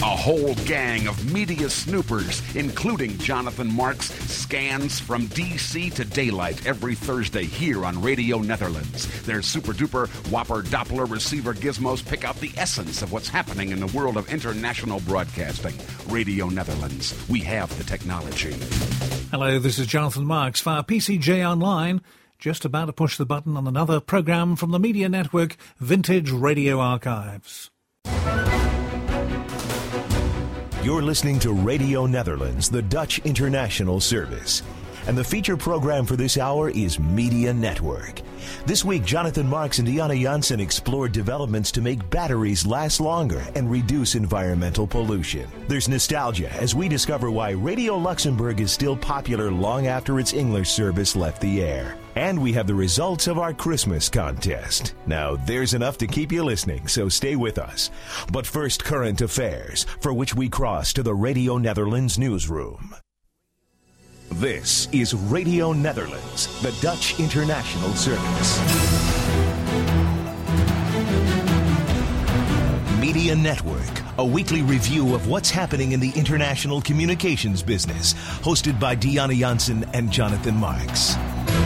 A whole gang of media snoopers, including Jonathan Marks, scans from D.C. to daylight every Thursday here on Radio Netherlands. Their super-duper whopper Doppler receiver gizmos pick out the essence of what's happening in the world of international broadcasting. Radio Netherlands. We have the technology. Hello, this is Jonathan Marks via PCJ Online. Just about to push the button on another programme from the media network Vintage Radio Archives. You're listening to Radio Netherlands, the Dutch international service. And the feature program for this hour is Media Network. This week, Jonathan Marks and Diana Jansen explored developments to make batteries last longer and reduce environmental pollution. There's nostalgia as we discover why Radio Luxembourg is still popular long after its English service left the air. And we have the results of our Christmas contest. Now, there's enough to keep you listening, so stay with us. But first, current affairs, for which we cross to the Radio Netherlands newsroom. This is Radio Netherlands, the Dutch international service. Media Network, a weekly review of what's happening in the international communications business, hosted by Diana Jansen and Jonathan Marks.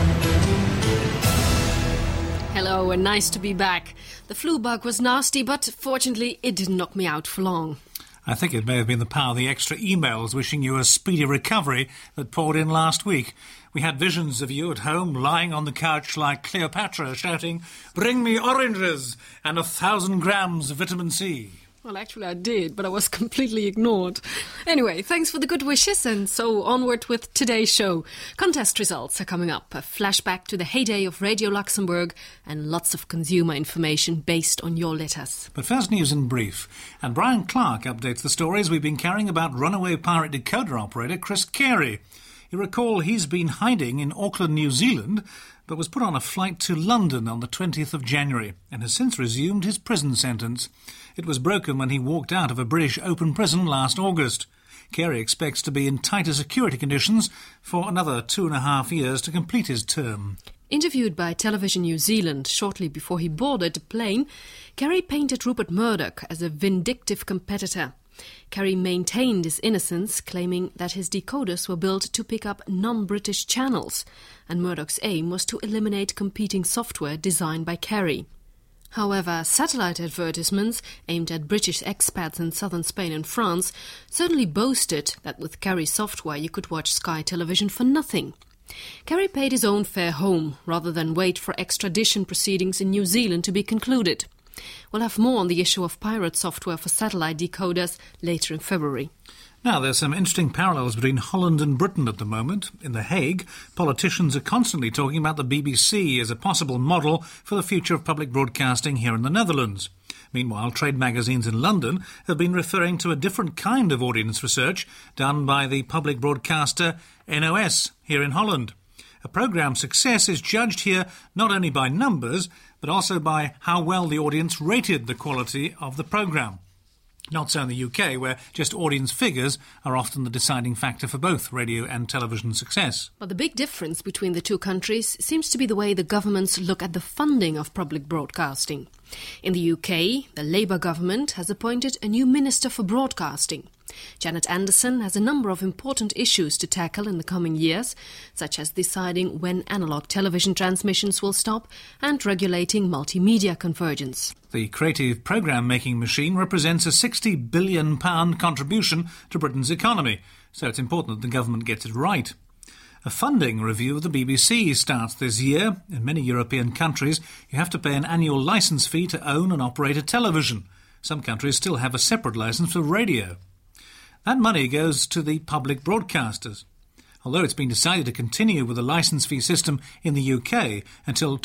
Hello, and nice to be back. The flu bug was nasty, but fortunately it didn't knock me out for long. I think it may have been the power of the extra emails wishing you a speedy recovery that poured in last week. We had visions of you at home lying on the couch like Cleopatra shouting, "Bring me oranges and 1,000 grams of vitamin C." Well, actually I did, but I was completely ignored. Anyway, thanks for the good wishes, and so onward with today's show. Contest results are coming up, a flashback to the heyday of Radio Luxembourg, and lots of consumer information based on your letters. But first, news in brief. And Brian Clark updates the stories we've been carrying about runaway pirate decoder operator Chris Carey. You recall he's been hiding in Auckland, New Zealand, but was put on a flight to London on the 20th of January and has since resumed his prison sentence. It was broken when he walked out of a British open prison last August. Carey expects to be in tighter security conditions for another 2.5 years to complete his term. Interviewed by Television New Zealand shortly before he boarded the plane, Carey painted Rupert Murdoch as a vindictive competitor. Carey maintained his innocence, claiming that his decoders were built to pick up non-British channels, and Murdoch's aim was to eliminate competing software designed by Carey. However, satellite advertisements aimed at British expats in southern Spain and France certainly boasted that with Carey's software you could watch Sky Television for nothing. Carey paid his own fare home, rather than wait for extradition proceedings in New Zealand to be concluded. We'll have more on the issue of pirate software for satellite decoders later in February. Now, there's some interesting parallels between Holland and Britain at the moment. In The Hague, politicians are constantly talking about the BBC as a possible model for the future of public broadcasting here in the Netherlands. Meanwhile, trade magazines in London have been referring to a different kind of audience research done by the public broadcaster NOS here in Holland. A programme's success is judged here not only by numbers, but also by how well the audience rated the quality of the programme. Not so in the UK, where just audience figures are often the deciding factor for both radio and television success. But the big difference between the two countries seems to be the way the governments look at the funding of public broadcasting. In the UK, the Labour government has appointed a new Minister for Broadcasting. Janet Anderson has a number of important issues to tackle in the coming years, such as deciding when analogue television transmissions will stop and regulating multimedia convergence. The creative programme-making machine represents a £60 billion contribution to Britain's economy, so it's important that the government gets it right. A funding review of the BBC starts this year. In many European countries, you have to pay an annual licence fee to own and operate a television. Some countries still have a separate licence for radio. That money goes to the public broadcasters. Although it's been decided to continue with the licence fee system in the UK until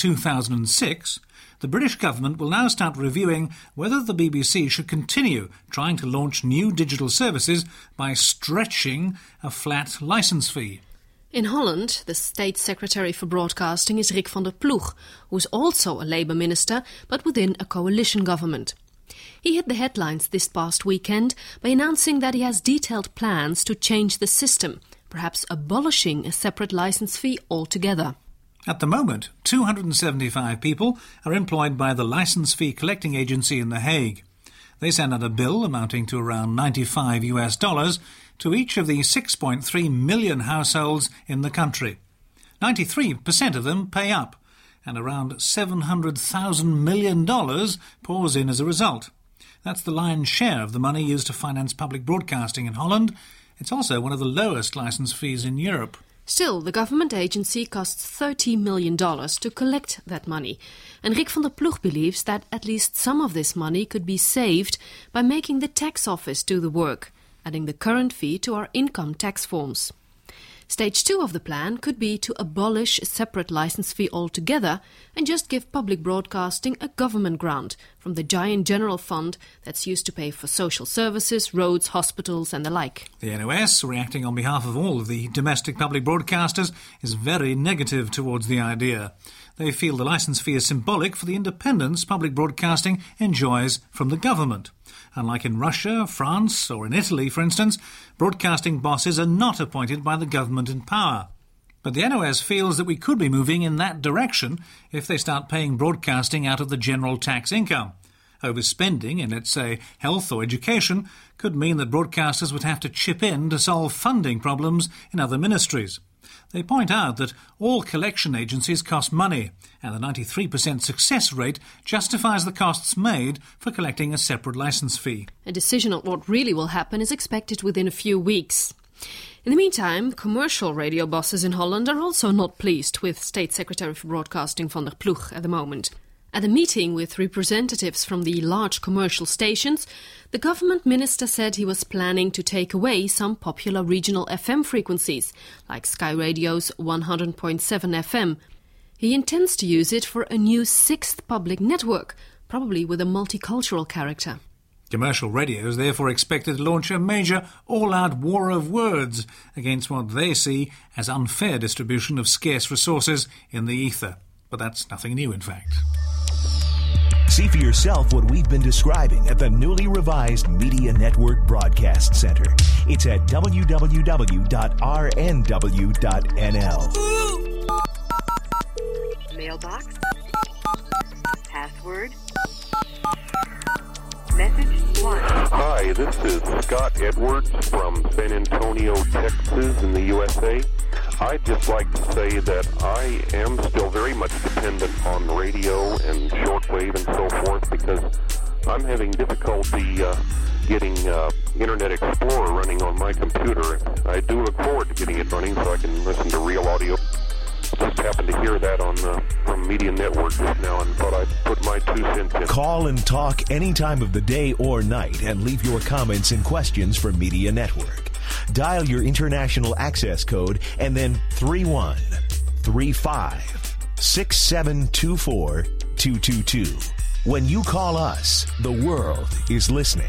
2006, the British government will now start reviewing whether the BBC should continue trying to launch new digital services by stretching a flat licence fee. In Holland, the State Secretary for Broadcasting is Rick van der Ploeg, who is also a Labour minister, but within a coalition government. He hit the headlines this past weekend by announcing that he has detailed plans to change the system, perhaps abolishing a separate licence fee altogether. At the moment, 275 people are employed by the licence fee collecting agency in The Hague. They send out a bill amounting to around $95 to each of the 6.3 million households in the country. 93% of them pay up, and around $700,000 million pours in as a result. That's the lion's share of the money used to finance public broadcasting in Holland. It's also one of the lowest licence fees in Europe. Still, the government agency costs $30 million to collect that money. And Rick van der Ploeg believes that at least some of this money could be saved by making the tax office do the work, adding the current fee to our income tax forms. Stage 2 of the plan could be to abolish a separate licence fee altogether and just give public broadcasting a government grant from the giant general fund that's used to pay for social services, roads, hospitals and the like. The NOS, reacting on behalf of all of the domestic public broadcasters, is very negative towards the idea. They feel the licence fee is symbolic for the independence public broadcasting enjoys from the government. Unlike in Russia, France or in Italy, for instance, broadcasting bosses are not appointed by the government in power. But the NOS feels that we could be moving in that direction if they start paying broadcasting out of the general tax income. Overspending in, let's say, health or education could mean that broadcasters would have to chip in to solve funding problems in other ministries. They point out that all collection agencies cost money, and the 93% success rate justifies the costs made for collecting a separate licence fee. A decision on what really will happen is expected within a few weeks. In the meantime, commercial radio bosses in Holland are also not pleased with State Secretary for Broadcasting Van der Ploeg at the moment. At a meeting with representatives from the large commercial stations, the government minister said he was planning to take away some popular regional FM frequencies, like Sky Radio's 100.7 FM. He intends to use it for a new sixth public network, probably with a multicultural character. Commercial radio is therefore expected to launch a major all-out war of words against what they see as unfair distribution of scarce resources in the ether. But that's nothing new, in fact. See for yourself what we've been describing at the newly revised Media Network Broadcast Center. It's at www.rnw.nl. Mailbox. Password. Message 1. Hi, this is Scott Edwards from San Antonio, Texas in the USA. I'd just like to say that I am still very much dependent on radio and shortwave and so forth because I'm having difficulty getting Internet Explorer running on my computer. I do look forward to getting it running so I can listen to real audio. Just happened to hear that from Media Network just now and thought I'd put my 2 cents in. Call and talk any time of the day or night and leave your comments and questions for Media Network. Dial your international access code and then 3135-6724-222. When you call us, the world is listening.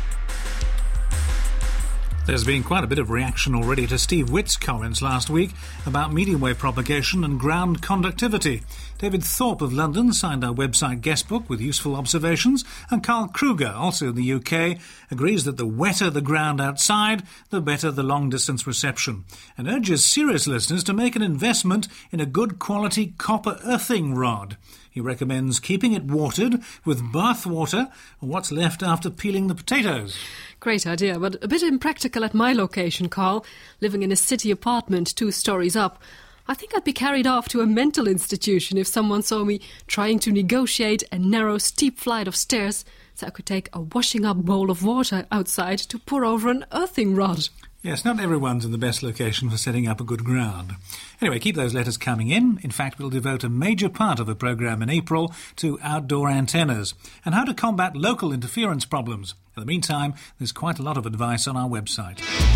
There's been quite a bit of reaction already to Steve Witt's comments last week about medium wave propagation and ground conductivity. David Thorpe of London signed our website guestbook with useful observations, and Carl Kruger, also in the UK, agrees that the wetter the ground outside, the better the long-distance reception, and urges serious listeners to make an investment in a good quality copper earthing rod. He recommends keeping it watered with bath water or what's left after peeling the potatoes. Great idea, but a bit impractical at my location, Carl. Living in a city apartment 2 stories up. I think I'd be carried off to a mental institution if someone saw me trying to negotiate a narrow, steep flight of stairs so I could take a washing-up bowl of water outside to pour over an earthing rod. Yes, not everyone's in the best location for setting up a good ground. Anyway, keep those letters coming in. In fact, we'll devote a major part of the programme in April to outdoor antennas and how to combat local interference problems. In the meantime, there's quite a lot of advice on our website.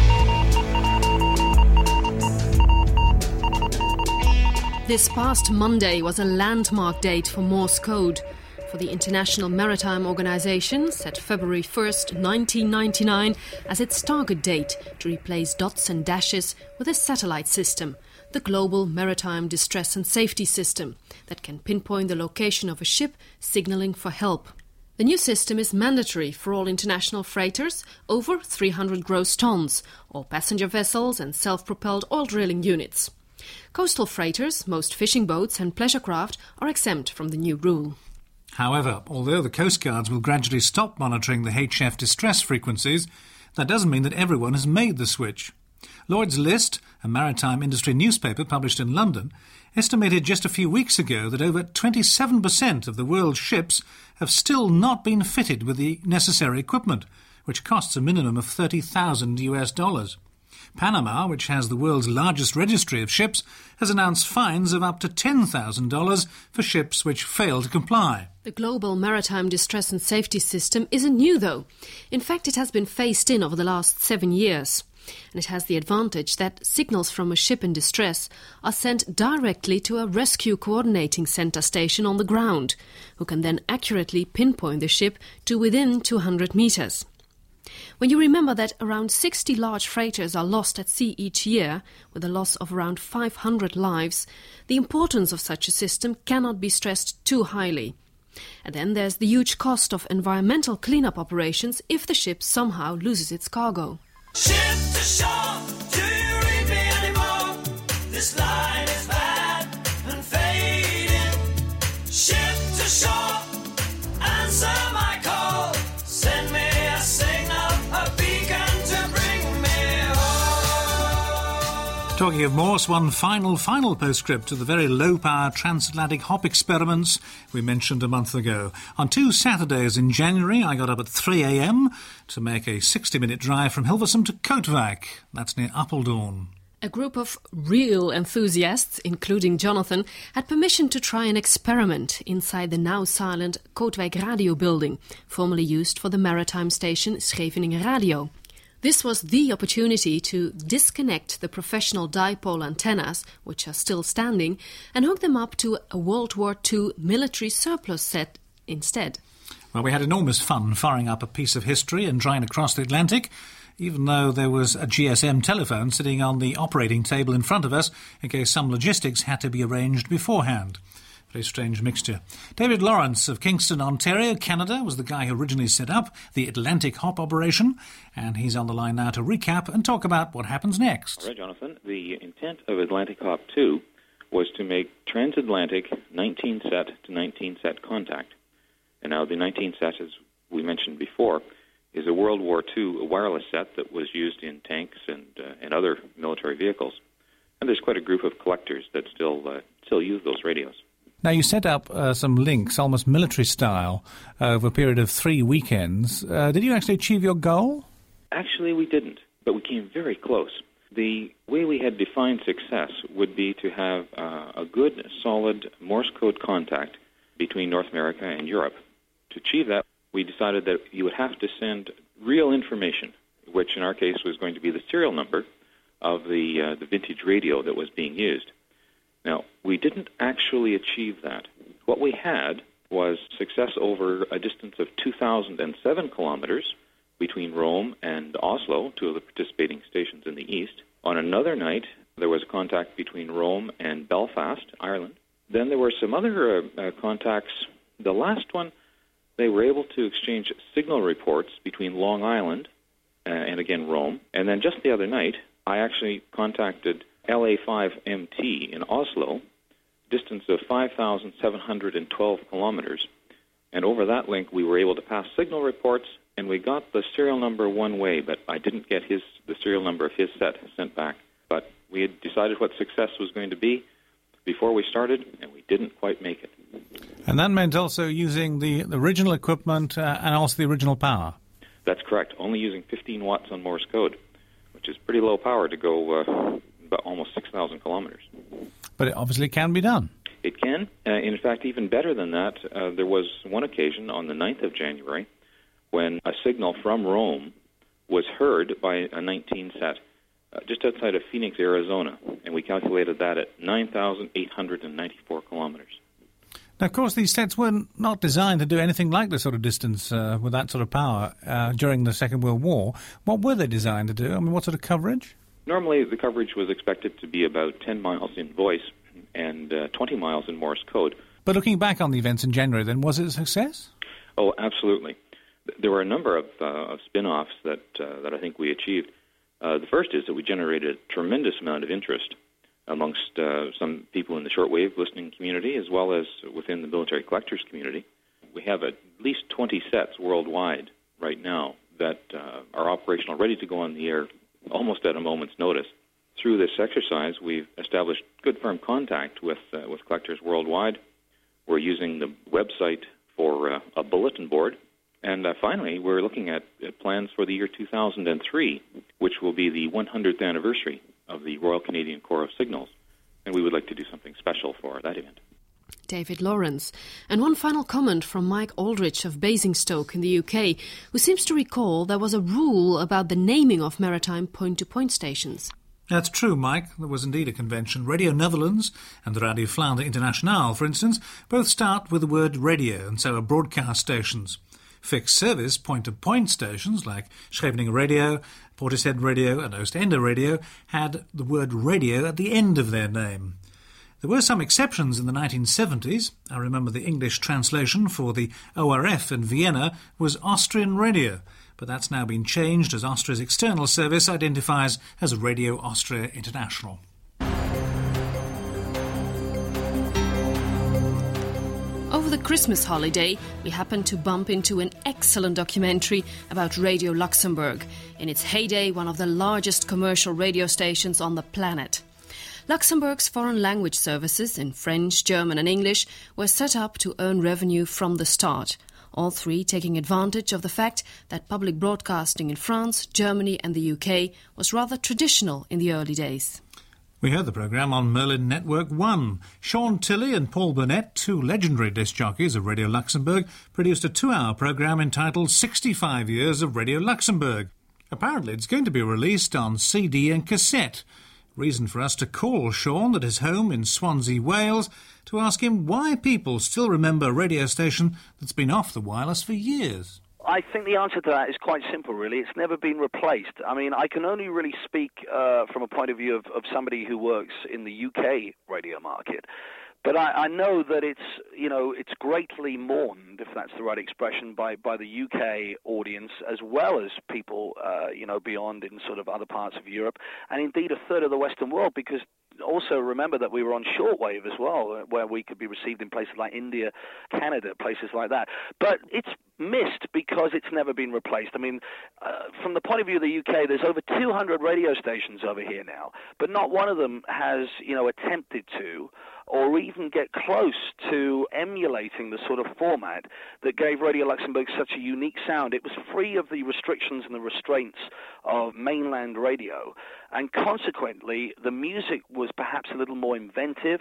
This past Monday was a landmark date for Morse code. For the International Maritime Organization, set February 1st, 1999, as its target date to replace dots and dashes with a satellite system, the Global Maritime Distress and Safety System, that can pinpoint the location of a ship signaling for help. The new system is mandatory for all international freighters over 300 gross tons, all passenger vessels and self-propelled oil drilling units. Coastal freighters, most fishing boats and pleasure craft are exempt from the new rule. However, although the Coast Guards will gradually stop monitoring the HF distress frequencies, that doesn't mean that everyone has made the switch. Lloyd's List, a maritime industry newspaper published in London, estimated just a few weeks ago that over 27% of the world's ships have still not been fitted with the necessary equipment, which costs a minimum of $30,000. Panama, which has the world's largest registry of ships, has announced fines of up to $10,000 for ships which fail to comply. The global maritime distress and safety system isn't new, though. In fact, it has been phased in over the last 7 years. And it has the advantage that signals from a ship in distress are sent directly to a rescue coordinating centre station on the ground, who can then accurately pinpoint the ship to within 200 metres. When you remember that around 60 large freighters are lost at sea each year, with a loss of around 500 lives, the importance of such a system cannot be stressed too highly. And then there's the huge cost of environmental cleanup operations if the ship somehow loses its cargo. Ship to shore, do you read me anymore? This line is bad and fading. Ship to shore, answer my call. Send me a signal, a beacon to bring me home. Talking of Morse, one final postscript to the very low-power transatlantic hop experiments we mentioned a month ago. On 2 Saturdays in January, I got up at 3 a.m. to make a 60-minute drive from Hilversum to Kootwijk. That's near Apeldoorn. A group of real enthusiasts, including Jonathan, had permission to try an experiment inside the now-silent Kootwijk Radio building, formerly used for the maritime station Scheveningen Radio. This was the opportunity to disconnect the professional dipole antennas, which are still standing, and hook them up to a World War II military surplus set instead. Well, we had enormous fun firing up a piece of history and trying to cross the Atlantic, even though there was a GSM telephone sitting on the operating table in front of us in case some logistics had to be arranged beforehand. Very strange mixture. David Lawrence of Kingston, Ontario, Canada, was the guy who originally set up the Atlantic Hop operation, and he's on the line now to recap and talk about what happens next. All right, Jonathan. The intent of Atlantic Hop 2 was to make transatlantic 19-set to 19-set contact. And now the 19-set, as we mentioned before, is a World War II wireless set that was used in tanks and other military vehicles. And there's quite a group of collectors that still use those radios. Now, you set up some links, almost military style, over a period of 3 weekends. Did you actually achieve your goal? Actually, we didn't, but we came very close. The way we had defined success would be to have a good, solid Morse code contact between North America and Europe. To achieve that, we decided that you would have to send real information, which in our case was going to be the serial number of the vintage radio that was being used. Now, we didn't actually achieve that. What we had was success over a distance of 2,007 kilometers between Rome and Oslo, two of the participating stations in the east. On another night, there was contact between Rome and Belfast, Ireland. Then there were some other contacts. The last one, they were able to exchange signal reports between Long Island and, again, Rome. And then just the other night, I actually contacted LA5MT in Oslo, distance of 5,712 kilometers. And over that link, we were able to pass signal reports, and we got the serial number one way, but I didn't get the serial number of his set sent back. But we had decided what success was going to be before we started, and we didn't quite make it. And that meant also using the original equipment and also the original power? That's correct, only using 15 watts on Morse code, which is pretty low power to go about almost 6,000 kilometers. But it obviously can be done. It can. In fact, even better than that, there was one occasion on the 9th of January when a signal from Rome was heard by a 19-set just outside of Phoenix, Arizona, and we calculated that at 9,894 kilometers. Now, of course, these sets were not designed to do anything like this sort of distance with that sort of power during the Second World War. What were they designed to do? I mean, what sort of coverage? Normally, the coverage was expected to be about 10 miles in voice and 20 miles in Morse code. But looking back on the events in January, then, was it a success? Oh, absolutely. There were a number of spin-offs that I think we achieved. The first is that we generated a tremendous amount of interest amongst some people in the shortwave listening community as well as within the military collectors community. We have at least 20 sets worldwide right now that are operational, ready to go on the air almost at a moment's notice. Through this exercise, we've established good firm contact with collectors worldwide. We're using the website for a bulletin board. And finally, we're looking at plans for the year 2003, which will be the 100th anniversary of the Royal Canadian Corps of Signals. And we would like to do something special for that event. David Lawrence. And one final comment from Mike Aldrich of Basingstoke in the UK, who seems to recall there was a rule about the naming of maritime point-to-point stations. That's true, Mike. There was indeed a convention. Radio Netherlands and Radio Vlaanderen Internationale, for instance, both start with the word radio, and so are broadcast stations. Fixed service point-to-point stations like Scheveningen Radio, Portishead Radio and Oostende Radio had the word radio at the end of their name. There were some exceptions in the 1970s. I remember the English translation for the ORF in Vienna was Austrian Radio, but that's now been changed as Austria's external service identifies as Radio Austria International. Over the Christmas holiday, we happened to bump into an excellent documentary about Radio Luxembourg, in its heyday one of the largest commercial radio stations on the planet. Luxembourg's foreign language services in French, German and English were set up to earn revenue from the start, all three taking advantage of the fact that public broadcasting in France, Germany and the UK was rather traditional in the early days. We heard the programme on Merlin Network 1. Sean Tilley and Paul Burnett, two legendary disc jockeys of Radio Luxembourg, produced a 2-hour programme entitled 65 Years of Radio Luxembourg. Apparently it's going to be released on CD and cassette. Reason for us to call Sean at his home in Swansea, Wales, to ask him why people still remember a radio station that's been off the wireless for years. I think the answer to that is quite simple, really. It's never been replaced. I mean, I can only really speak from a point of view of somebody who works in the UK radio market. But I know that it's greatly mourned, if that's the right expression, by the UK audience, as well as people, beyond in sort of other parts of Europe, and indeed a third of the Western world, because also remember that we were on shortwave as well, where we could be received in places like India, Canada, places like that. But it's missed because it's never been replaced. I mean, from the point of view of the UK, there's over 200 radio stations over here now, but not one of them has, attempted to or even get close to emulating the sort of format that gave Radio Luxembourg such a unique sound. It was free of the restrictions and the restraints of mainland radio, and consequently, the music was perhaps a little more inventive.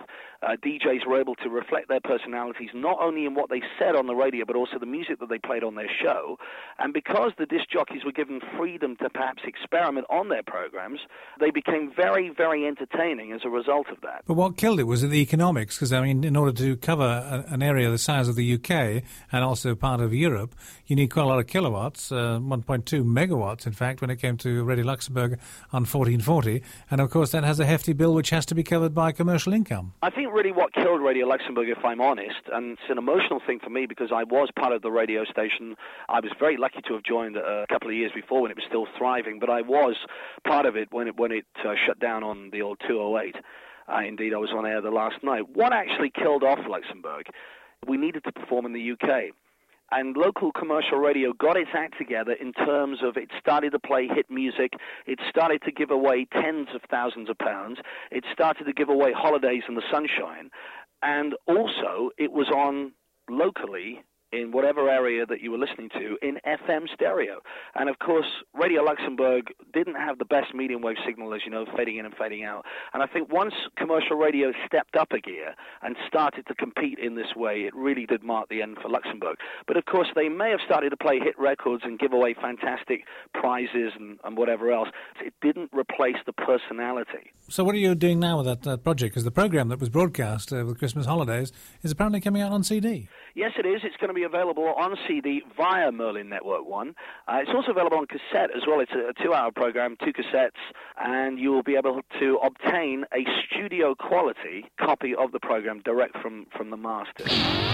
DJs were able to reflect their personalities not only in what they said on the radio, but also the music that they played on their show. And because the disc jockeys were given freedom to perhaps experiment on their programs, they became very, very entertaining as a result of that. But what killed it was the economics, because, I mean, in order to cover an area the size of the UK and also part of Europe, you need quite a lot of kilowatts, 1.2 megawatts, in fact, when it came to Radio Luxembourg on 1440. And, of course, that has a hefty bill which has to be covered by commercial income. I think really what killed Radio Luxembourg, if I'm honest, and it's an emotional thing for me because I was part of the radio station. I was very lucky to have joined a couple of years before when it was still thriving, but I was part of it when it shut down on the old 208. Indeed, I was on air the last night. What actually killed off Luxembourg? We needed to perform in the UK. And local commercial radio got its act together in terms of it started to play hit music, it started to give away tens of thousands of pounds, it started to give away holidays in the sunshine, and also it was on locally in whatever area that you were listening to in FM stereo. And of course, Radio Luxembourg didn't have the best medium wave signal, as you know, fading in and fading out. And I think once commercial radio stepped up a gear and started to compete in this way, it really did mark the end for Luxembourg. But of course, they may have started to play hit records and give away fantastic prizes and whatever else. It didn't replace the personality. So what are you doing now with that project? Because the program that was broadcast with Christmas holidays is apparently coming out on CD. Yes, it is. It's going to be available on CD via Merlin Network 1. It's also available on cassette as well. It's a 2-hour program, 2 cassettes, and you will be able to obtain a studio-quality copy of the program direct from the master.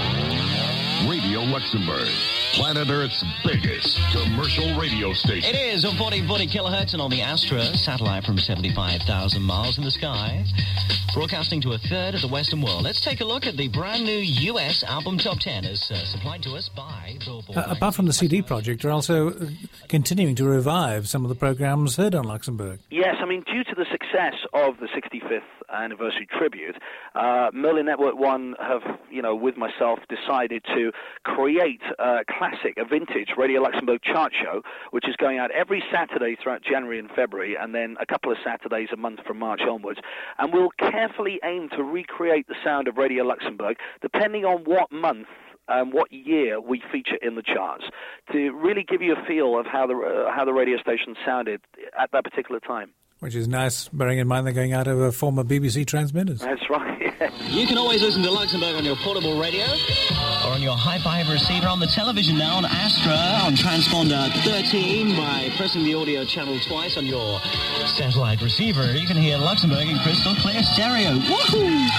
Radio Luxembourg, planet Earth's biggest commercial radio station. It is on 1440 kilohertz and on the Astra satellite from 75,000 miles in the sky. broadcasting to a third of the Western world. Let's take a look at the brand new US album top 10 as supplied to us by Billboard. Apart from the CD project, you're also continuing to revive some of the programs heard on Luxembourg. Yes, I mean, due to the success of the 65th anniversary tribute, Merlin Network One have, with myself, decided to create a vintage Radio Luxembourg chart show, which is going out every Saturday throughout January and February, and then a couple of Saturdays a month from March onwards. And we'll carefully aim to recreate the sound of Radio Luxembourg, depending on what month what year we feature in the charts, to really give you a feel of how the radio station sounded at that particular time. Which is nice, bearing in mind they're going out of former BBC transmitters. That's right, yeah. You can always listen to Luxembourg on your portable radio or on your high-fiber receiver, on the television now, on Astra, on transponder 13, by pressing the audio channel twice on your satellite receiver. You can hear Luxembourg in crystal clear stereo. Woohoo!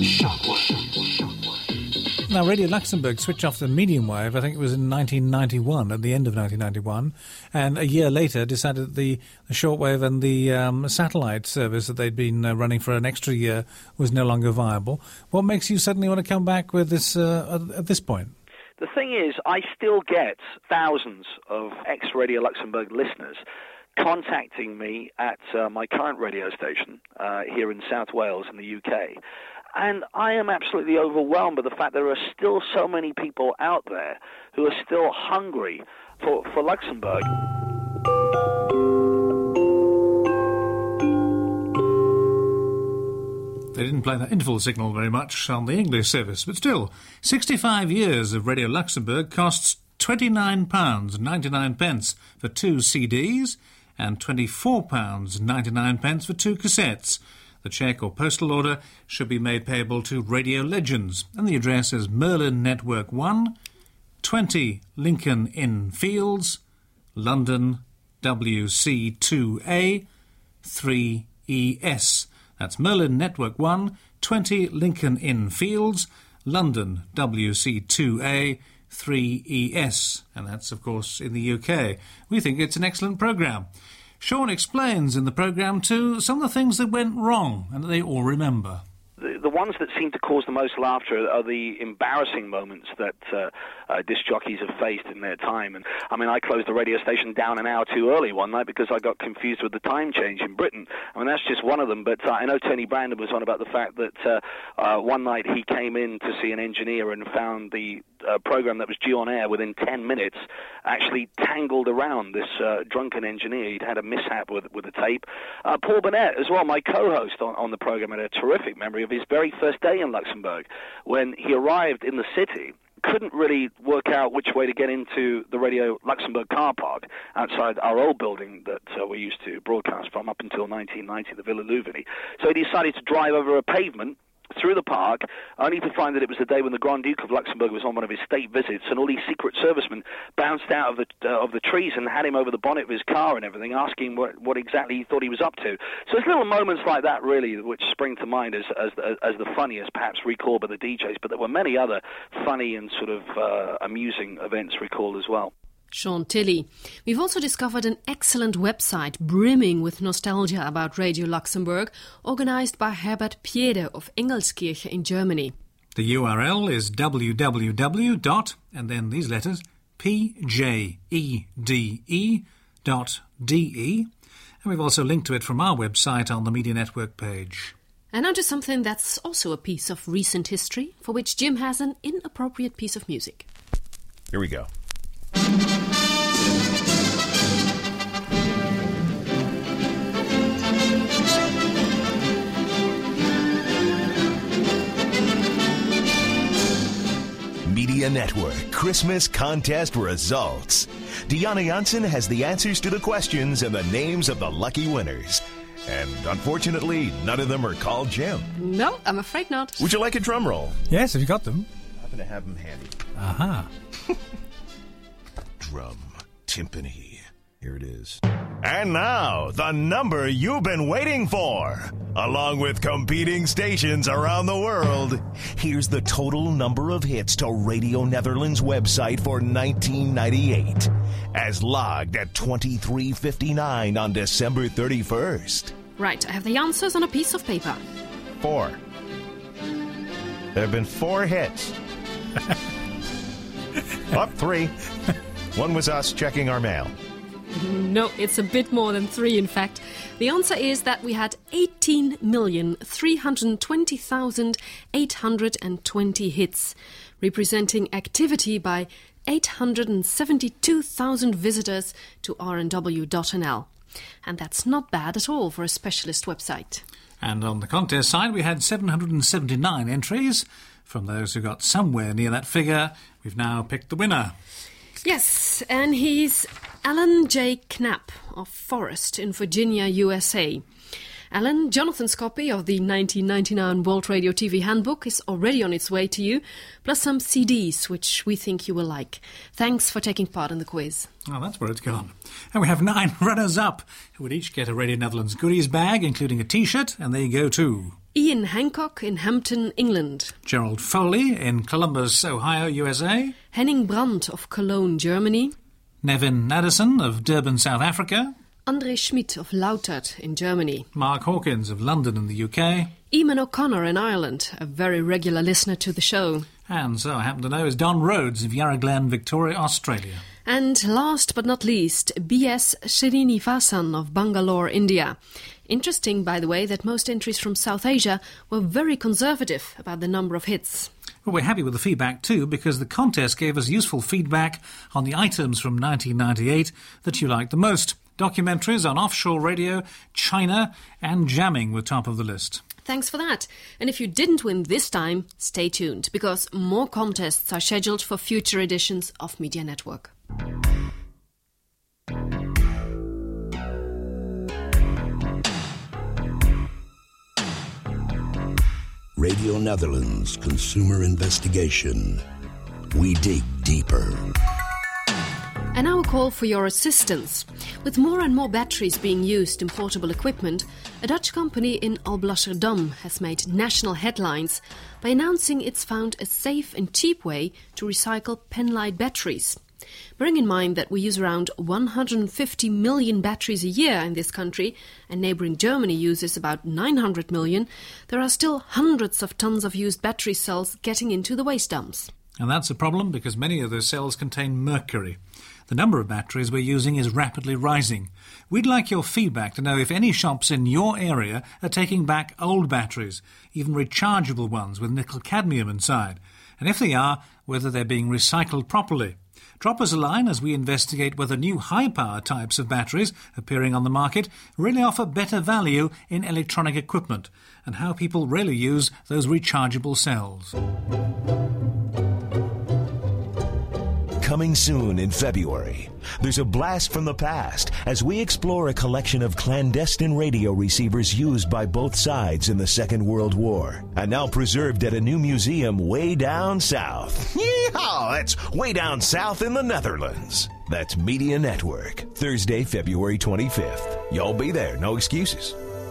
Now, Radio Luxembourg switched off the medium wave, I think it was in 1991, at the end of 1991, and a year later decided that the shortwave and the satellite service that they'd been running for an extra year was no longer viable. What makes you suddenly want to come back with this at this point? The thing is, I still get thousands of ex-Radio Luxembourg listeners contacting me at my current radio station here in South Wales in the UK. And I am absolutely overwhelmed by the fact there are still so many people out there who are still hungry for Luxembourg. They didn't play that interval signal very much on the English service, but still, 65 years of Radio Luxembourg costs £29.99 for 2 CDs and £24.99 for 2 cassettes. The cheque or postal order should be made payable to Radio Legends, and the address is Merlin Network 1, 20 Lincoln Inn Fields, London, WC2A 3ES. That's Merlin Network 1, 20 Lincoln Inn Fields, London, WC2A 3ES. And that's, of course, in the UK. We think it's an excellent programme. Sean explains in the programme, too, some of the things that went wrong and that they all remember. The ones that seem to cause the most laughter are the embarrassing moments that disc jockeys have faced in their time. And I mean, I closed the radio station down an hour too early one night because I got confused with the time change in Britain. I mean, that's just one of them. But I know Tony Brandon was on about the fact that one night he came in to see an engineer and found the program that was due on air within 10 minutes actually tangled around this drunken engineer. He'd had a mishap with the tape. Paul Burnett as well, my co-host on the program, had a terrific memory of his very first day in Luxembourg when he arrived in the city. Couldn't really work out which way to get into the Radio Luxembourg car park outside our old building that we used to broadcast from up until 1990, the Villa Louvigny. So he decided to drive over a pavement through the park, only to find that it was the day when the Grand Duke of Luxembourg was on one of his state visits, and all these secret servicemen bounced out of the trees and had him over the bonnet of his car and everything, asking what exactly he thought he was up to. So it's little moments like that, really, which spring to mind as the funniest, perhaps recalled by the DJs, but there were many other funny and sort of amusing events recalled as well. Sean Tilley. We've also discovered an excellent website brimming with nostalgia about Radio Luxembourg, organised by Herbert Piede of Engelskirche in Germany. The URL is www. and then these letters, pjede.de, and we've also linked to it from our website on the Media Network page. And now to something that's also a piece of recent history, for which Jim has an inappropriate piece of music. Here we go. Media Network Christmas Contest Results. Deanna Janssen has the answers to the questions and the names of the lucky winners. And unfortunately, none of them are called Jim. No, I'm afraid not. Would you like a drum roll? Yes, have you got them? I happen to have them handy. Aha. Drum timpani. Here it is. And now, the number you've been waiting for. Along with competing stations around the world, here's the total number of hits to Radio Netherlands' website for 1998, as logged at 23:59 on December 31st. Right, I have the answers on a piece of paper. 4. There have been 4 hits. Up 3. One was us checking our mail. No, it's a bit more than 3, in fact. The answer is that we had 18,320,820 hits, representing activity by 872,000 visitors to rnw.nl. And that's not bad at all for a specialist website. And on the contest side, we had 779 entries. From those who got somewhere near that figure, we've now picked the winner. Yes, and he's Alan J. Knapp of Forest in Virginia, USA. Alan, Jonathan's copy of the 1999 World Radio TV Handbook is already on its way to you, plus some CDs, which we think you will like. Thanks for taking part in the quiz. Oh, that's where it's gone. And we have 9 runners-up who would each get a Radio Netherlands goodies bag, including a T-shirt, and they go to Ian Hancock in Hampton, England. Gerald Foley in Columbus, Ohio, USA. Henning Brandt of Cologne, Germany. Nevin Addison of Durban, South Africa. André Schmidt of Lautert in Germany. Mark Hawkins of London in the UK. Eamon O'Connor in Ireland, a very regular listener to the show. And so I happen to know is Don Rhodes of Yarra Glen, Victoria, Australia. And last but not least, B.S. Srinivasan of Bangalore, India. Interesting, by the way, that most entries from South Asia were very conservative about the number of hits. Well, we're happy with the feedback too, because the contest gave us useful feedback on the items from 1998 that you liked the most. Documentaries on offshore radio, China, and jamming were top of the list. Thanks for that. And if you didn't win this time, stay tuned, because more contests are scheduled for future editions of Media Network. Radio Netherlands Consumer Investigation. We dig deeper. And now a call for your assistance. With more and more batteries being used in portable equipment, a Dutch company in Alblasserdam has made national headlines by announcing it's found a safe and cheap way to recycle penlight batteries. Bearing in mind that we use around 150 million batteries a year in this country, and neighbouring Germany uses about 900 million, there are still hundreds of tons of used battery cells getting into the waste dumps. And that's a problem because many of those cells contain mercury. The number of batteries we're using is rapidly rising. We'd like your feedback to know if any shops in your area are taking back old batteries, even rechargeable ones with nickel-cadmium inside. And if they are, whether they're being recycled properly. Drop us a line as we investigate whether new high-power types of batteries appearing on the market really offer better value in electronic equipment, and how people really use those rechargeable cells. Coming soon in February, there's a blast from the past as we explore a collection of clandestine radio receivers used by both sides in the Second World War, and now preserved at a new museum way down south. Yeehaw! That's way down south in the Netherlands. That's Media Network, Thursday, February 25th. Y'all be there, no excuses.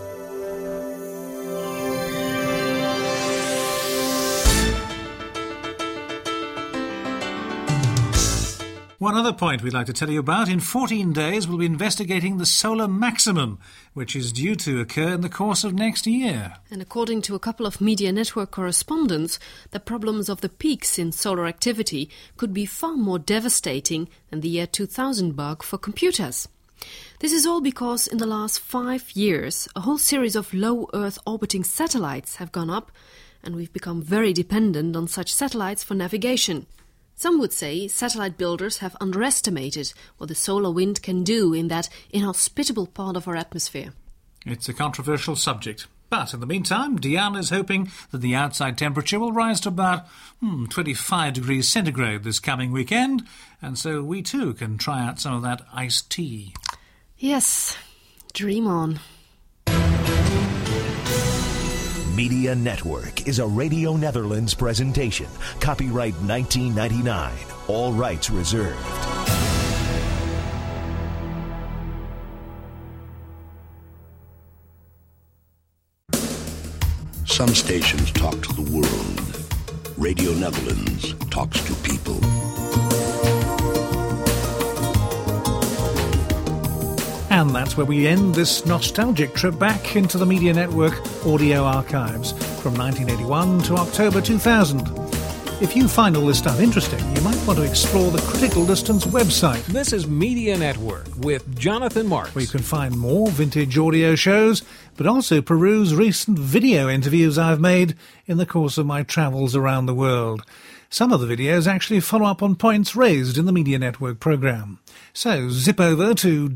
One other point we'd like to tell you about. In 14 days, we'll be investigating the solar maximum, which is due to occur in the course of next year. And according to a couple of Media Network correspondents, the problems of the peaks in solar activity could be far more devastating than the year 2000 bug for computers. This is all because in the last 5 years, a whole series of low Earth orbiting satellites have gone up, and we've become very dependent on such satellites for navigation. Some would say satellite builders have underestimated what the solar wind can do in that inhospitable part of our atmosphere. It's a controversial subject. But in the meantime, Diana is hoping that the outside temperature will rise to about 25 degrees centigrade this coming weekend, and so we too can try out some of that iced tea. Yes, dream on. Media Network is a Radio Netherlands presentation. Copyright 1999. All rights reserved. Some stations talk to the world. Radio Netherlands talks to people. And that's where we end this nostalgic trip back into the Media Network audio archives from 1981 to October 2000. If you find all this stuff interesting, you might want to explore the Critical Distance website. This is Media Network with Jonathan Marks, where you can find more vintage audio shows, but also peruse recent video interviews I've made in the course of my travels around the world. Some of the videos actually follow up on points raised in the Media Network programme. So zip over to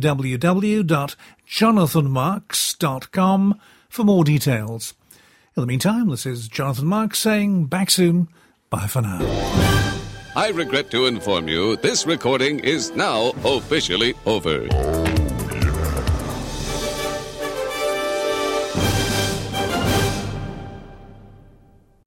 www.jonathanmarks.com for more details. In the meantime, this is Jonathan Marks saying back soon. Bye for now. I regret to inform you this recording is now officially over.